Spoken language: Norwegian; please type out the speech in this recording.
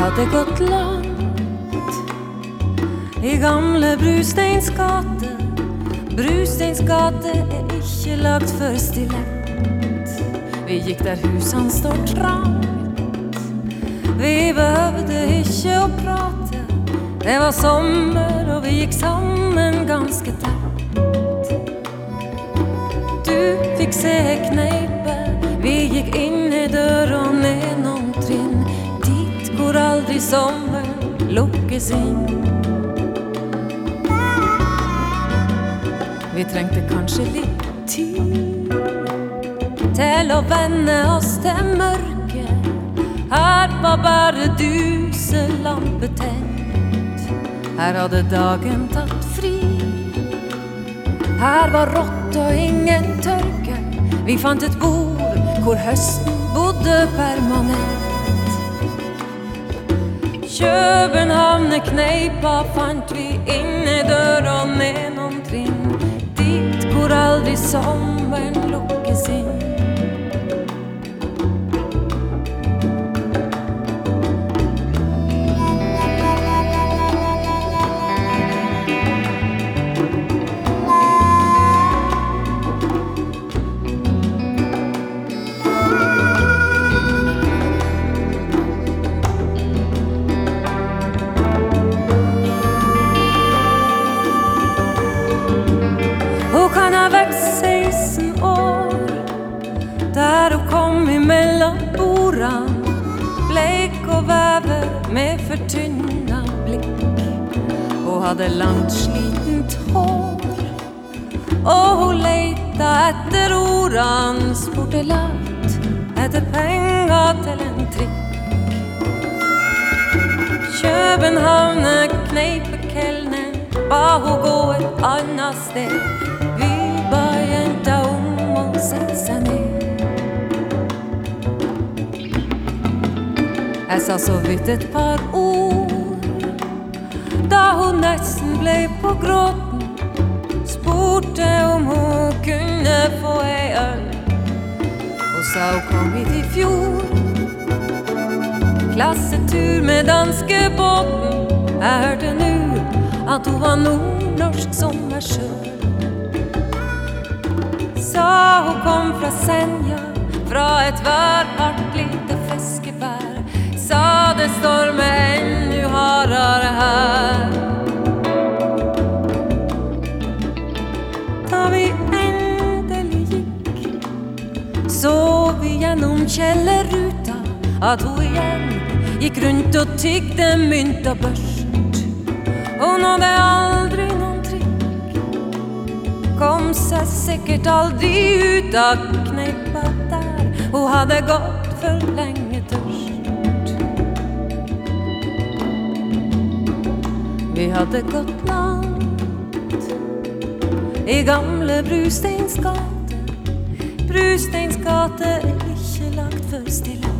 hadde gått langt I gamle Brusteins gate. Brusteins gate ikke lagt for stillhet. Vi gikk der husene står trangt. Vi behøvde ikke å prate. Det var sommer og vi gikk sammen ganske tett. Du fikk se kneipe. Vi gikk inn I dør og ned noen trinn. Dit går aldri sommeren lukkes inn. Vi trengte kanskje litt tid til å venne oss til mørket. Her var bare duselampe tent. Her hadde dagen tatt fri. Her var rått og ingen tørke. Vi fant et bord hvor høsten bodde permanent. Københavnekneipa fant vi inne dør og ned noen trinn. Dit hvor aldri sommeren lukkes inn. Der hun kom imellom bordene, bleik og væve med fortynna blikk. Hun hadde langt slitent hår, og hun leita etter ordene, spurte lavt etter penger til en trikk. Københavnekneipekelnen ba hun gå et annet sted. Vi ba jenta om å sette seg ned. Jeg sa så vidt et par ord da hun nesten ble på gråten. Spurte om hun kunne få en øl. Hun sa hun kom hit I fjor. Klassetur med danskebåten. Jeg hørte nå at hun var nordnorsk som meg selv. Sa hun kom fra Senja, fra et værhardt lite fiskebær. Sa det stormer ännu hardare här. Da vi endelig gikk, så vi gjennom kjellerruta at hun igjen gikk rundt og tygde mynt og børst. Hun hadde aldri noen trikk, kom seg sikkert aldri ut av kneipa der. Hun hadde gått for lenge tørst. Vi hadde gått langt I gamle Brusteins gate. Brusteins gate ikke lagt for stille.